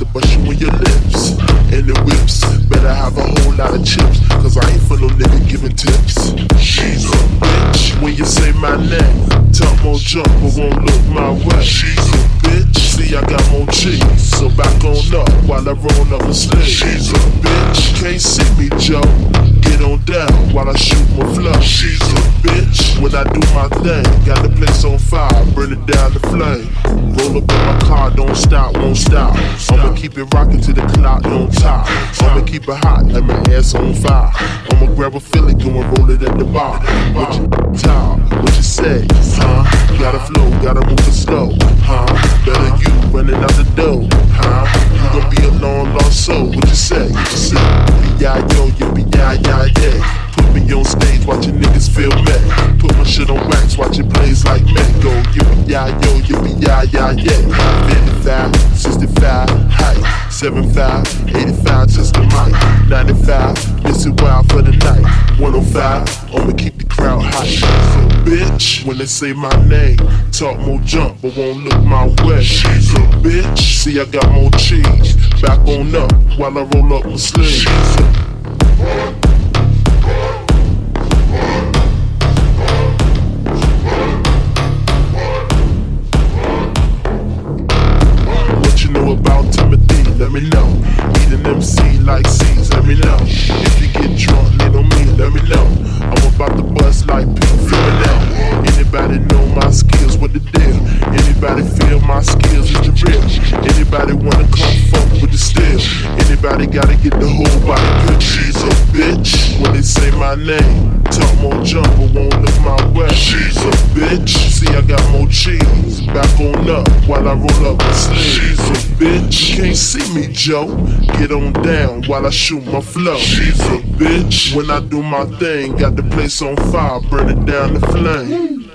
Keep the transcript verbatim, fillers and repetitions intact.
bust you in your lips. And the whips, better have a whole lot of chips, cause I ain't for no nigga giving tips. She's a bitch. When you say my name, talk more jump, but won't look my way. She's a bitch. See, I got more cheese, so back on up while I roll up the sleeve. She's a bitch. Can't see me, Joe. Get on down while I shoot my flow. She's a bitch. When I do my thing, got the place on fire, burn it down the flame. Roll up in my car, don't stop, won't stop. I'ma keep it rocking till the clock don't top. I'ma keep it hot, like my ass on fire. I'ma grab a Philly, go and roll it at the bar. What you talk, what you say, huh? Gotta flow, gotta move it slow, huh? Better you running out the door, huh? You gon' be a long lost soul, what you say? You say, yeah, yo, you be yeah, yeah, yeah. Put me on stage, watching niggas feel me. Put my shit on wax, watch it plays like me. Go, you be yeah, yo, you be yeah, yeah, yeah. fifty-five, sixty-five, height. seventy-five, eighty-five, just the mic. ninety-five, miss it wild for the night. one oh five, I'ma keep the crowd hot. So bitch, when they say my name, talk more jump, but won't look my way. She's a bitch. See, I got more cheese. Back on up while I roll up my sleeves. What you know about Timothy? Let me know. Eat an M C like C's, let me know. If you get drunk, lean on me, let me know. I'm about to bust like Pete Florida. Anybody know my skills, what the deal? Anybody feel my skills is the real? Anybody wanna come fuck with the steel? Anybody gotta get the whole body good? She's a bitch. When they say my name, talk more jump, but won't look my way. She's a bitch. See, I got more cheese. Back on up while I roll up my sleeves. She's a bitch. Can't see me, Joe. Get on down while I shoot my flow. She's a bitch. When I do my thing, got the place on fire, burn it down the flame.